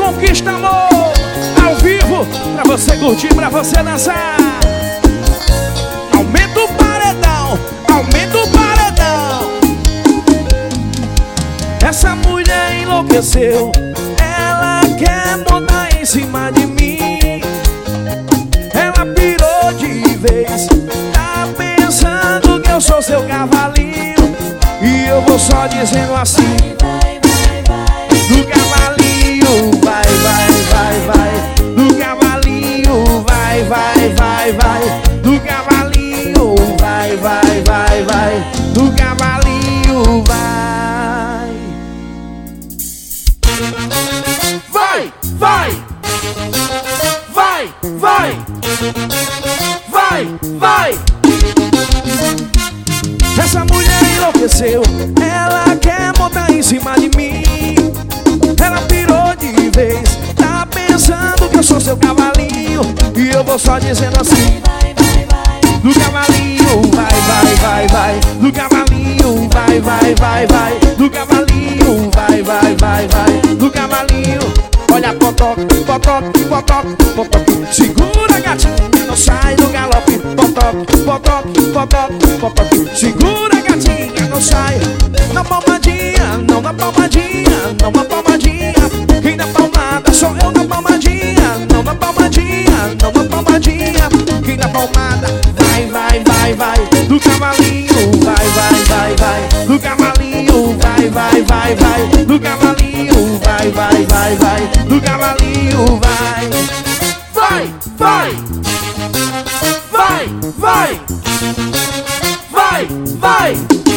Conquista Amor, ao vivo, pra você curtir, pra você dançar. Aumenta o paredão, aumenta o paredão. Essa mulher enlouqueceu, ela quer montar em cima de mim. Ela pirou de vez, tá pensando que eu sou seu cavalinho. E eu vou só dizendo assim: do cavalinho, vai, vai, vai, vai. Do cavalinho, vai, vai, vai, vai. Do cavalinho, vai, vai, vai, vai. Do cavalinho, vai. Vai, vai. Vai, vai. Vai, vai. Essa mulher enlouqueceu, ela quer montar em cima de mim. Ela pirou de vez, tá pensando que eu sou seu cavalinho. E eu vou só dizendo assim: do cavalinho, vai, vai, vai, vai. Do cavalinho, vai, vai, vai, vai. Do cavalinho, vai, vai, vai, vai. Do cavalinho, olha, potoque, potoque, potoque, potoque. Segura, gatinha, não sai do galope. Potoque, potoque, potoque, potoque. Segura, gatinha, não sai. Na palmadinha, não na palmadinha, não na palmadinha. Quem na palmada sou eu na palmadinha. Não na palmadinha, não na palmadinha. Quem na palmada, vai, vai, vai, vai. Do cavalinho, vai, vai, vai, vai. Do cavalinho, vai, vai, vai, vai. Do cavalinho, vai, vai, vai, vai. Do cavalinho, vai. Vai, vai. Vai, vai. Vai, vai.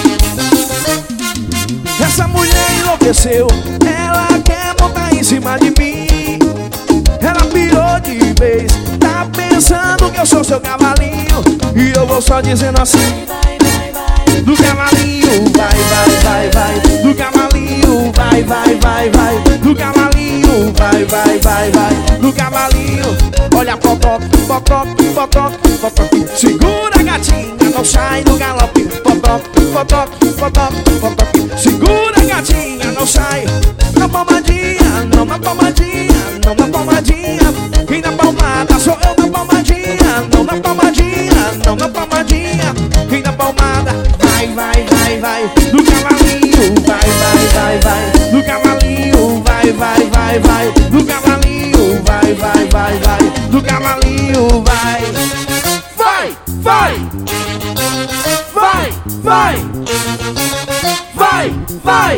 Essa mulher enlouqueceu, ela quer montar em cima de mim. Ela pirou de vez, tá pensando que eu sou seu cavalinho. E eu vou só dizendo assim: do cavalinho, vai, vai, vai, vai. Do cavalinho, vai, vai, vai, vai. Do cavalinho, vai, vai, vai, vai. Do cavalinho, olha, potoque, potoque, potoque, potoque. Segura, gatinha, não sai do galope. Potoque, potoque, potoque, potoque. Segura, gatinha, não sai. Na palmadinha, não na palmadinha, não na palmadinha. Quem na palmada sou eu na palmadinha. Não na palmadinha, não na palmadinha. Quem na palmada, vai, vai, vai, vai. Do cavalinho, vai, vai, vai, vai. Do cavalinho, vai, vai, vai, vai. Do cavalinho, vai, vai, vai, vai. Do cavalinho, vai. Vai, vai. Vai, vai. Vai, vai.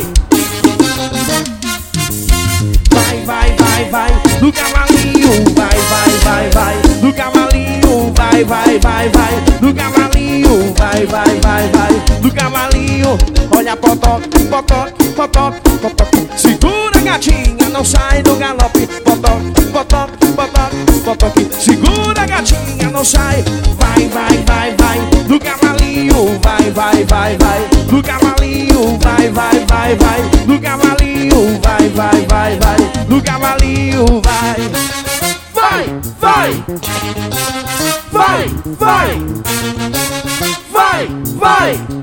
Vai, vai, vai, vai. Do cavalinho, vai, vai, vai, vai. Do cavalinho, vai, vai, vai, vai. Do cavalinho, vai, vai, vai, vai. Do cavalinho, olha, potoque, potoque, potoque, potoque. Segura, gatinha, não sai do galope. Potoque, potoque, potoque, potoque. Segura, gatinha, não sai. Vai, vai, vai, vai. Do cavalinho, vai, vai, vai, vai. Do cavalinho, vai, vai, vai, vai. Do cavalinho, vai, vai, vai, vai. Do cavalinho, vai. Vai, vai. Vai, vai. Vai, vai.